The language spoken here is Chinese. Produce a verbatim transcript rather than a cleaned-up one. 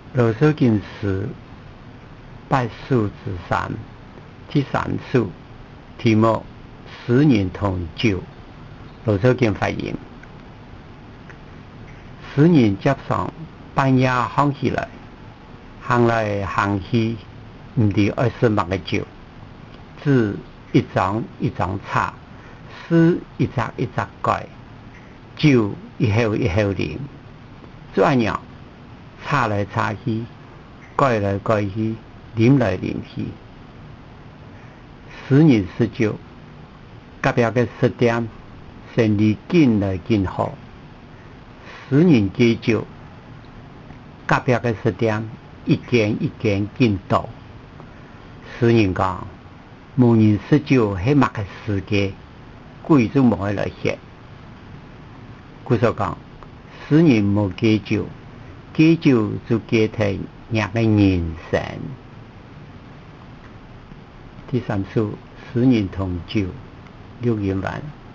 罗嗦经是拜数之三，第三数题目十年同酒。罗嗦经发言：十年接上半夜行起来，行来行去，唔知二十万个酒，字一张一张擦，诗一扎一扎改，酒一口一口啉，做样擦来擦去，改来改去，啉来啉去。十年十酒，隔壁个十点，生意紧来紧好。十年戒酒，隔壁个十点，一间一间紧倒。十年讲，无人十酒迄乜个世界，鬼都冇来喝。故说讲，十年冇戒酒，戒酒就戒替人个人生。第三首，十年同酒，六言完。